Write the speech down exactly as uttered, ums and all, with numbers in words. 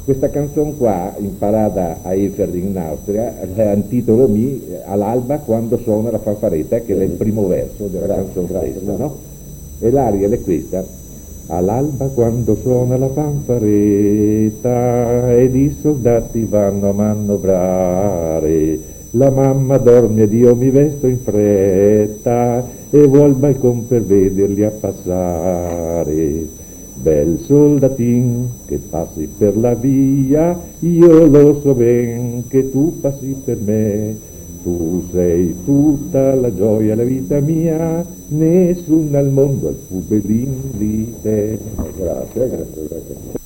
Questa canzone qua, imparata a Eferding in Austria, ha un titolo mi all'alba quando suona la fanfaretta, che è il primo verso della canzone stessa, no? E l'aria è questa: all'alba quando suona la fanfaretta ed i soldati vanno a manovrare, la mamma dorme ed io mi vesto in fretta e vo al balcon per vederli a passare. Bel soldatin che passi per la via, io lo so ben che tu passi per me. Tu sei tutta la gioia, la vita mia, nessuno al mondo è più bellin di te. Grazie, grazie, grazie.